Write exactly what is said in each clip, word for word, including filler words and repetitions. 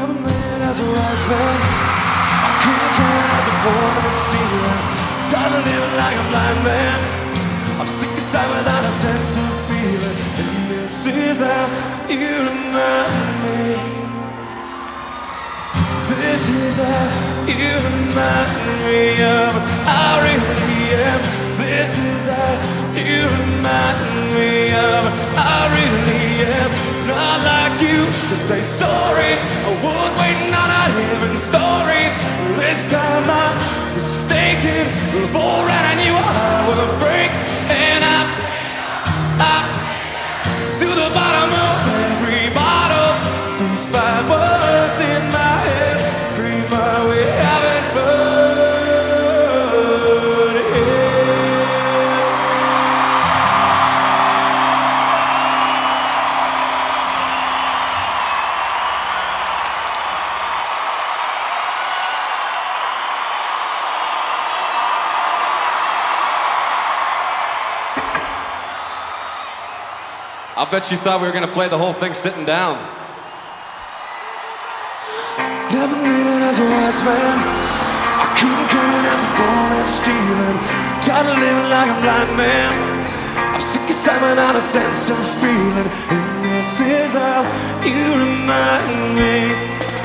Never made it as a wise man. I couldn't cut it as a poor man stealing. Tired of living like a blind man. I'm sick of sight without a sense of feeling. And this is how you remind me. This is how you remind me of what I really am. This is how you remind me of what I really am. It's not like you to say sorry. I was waiting on a different story. This time I'm mistaken. Before I knew I would break. And I, I, to the bottom of every bottle. These five words in my head scream my way having fun. I bet you thought we were gonna play the whole thing sitting down. Never made it as a wise man. I couldn't cut it as a poor man stealing. Tired of living like a blind man. I'm sick of sight without a sense of feeling. And this is how you remind me.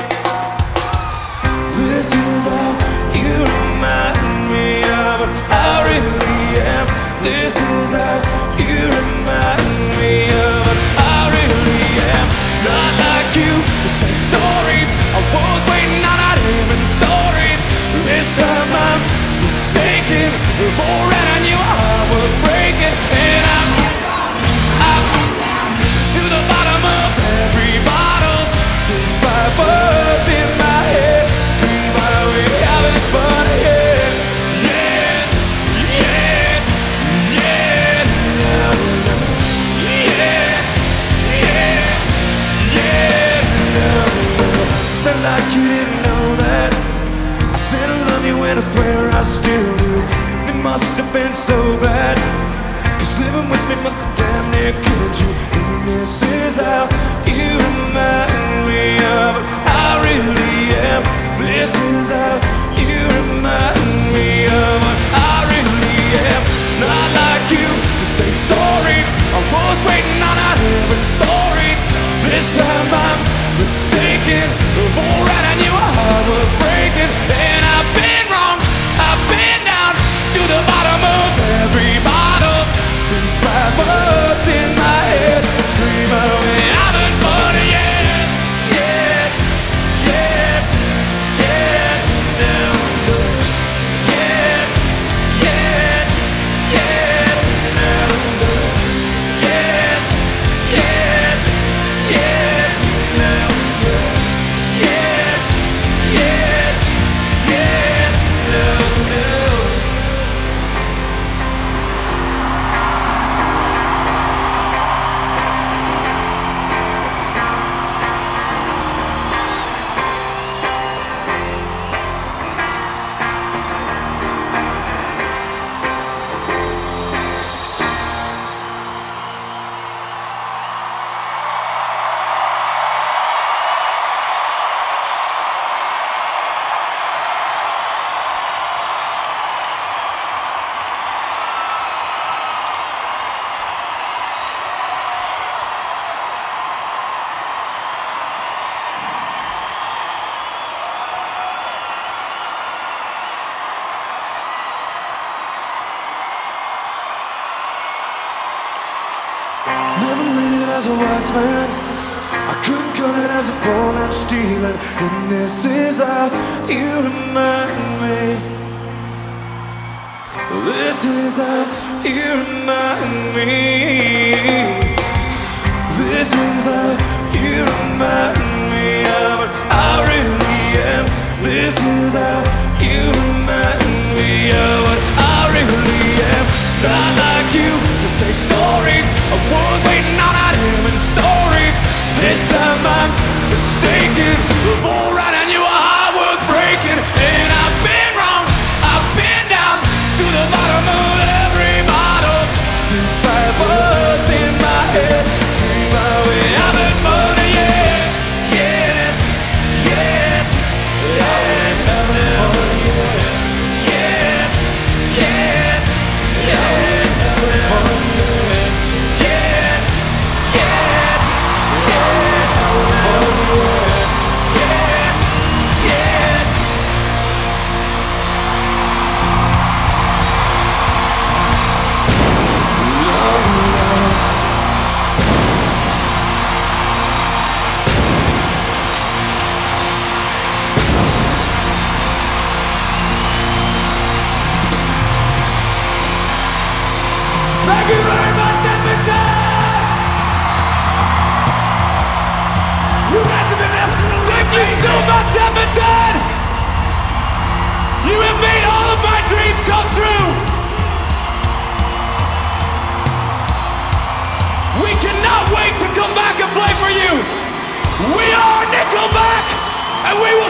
This is how you remind me of what I really am. This is how you remind me of what I really am. It's not like you to say sorry. I was waiting on a different story. This time I'm mistaken. Before I knew I would break it. And I'm, I'm to the bottom of every bottle. These five words in my head scream out, we're having fun again. Yeah, yeah, yeah, no, no. Yeah, yeah, yeah, no, no. Felt like you didn't know that I said I love you and I swear I still do. It must have been so bad, 'cause living with me must have damn near killed you. And this is how you remind me of what I really am. This is how you remind me of what I really am. It's not like you to say sorry. I was waiting on a different story. This time I'm mistaken. Before I knew I would break it. And I've been wrong, I've been down to the bottom of every bottle. These five words in my head scream out, we haven't fun yet. Yet, yet, yet, no, no. Yet, yet, yet, no, no. Yet, yet, yet, no, no. Yet, yet, yet, no, no. Never made it as a wise man. I couldn't cut it as a poor man stealing. And this is how you remind me. This is how you remind me. This is how you remind me of what I really am. This is how you remind me of what I really am. It's not like you to say sorry. I was waiting on a different story. This time I'm mistaken. Before I knew I was breaking. And I've been wrong, I've been down to the bottom of every bottle. These five words in my head scream out, we haven't fun yet. Yet, yet. Thank you so much, Everton! You have made all of my dreams come true! We cannot wait to come back and play for you! We are Nickelback, and we will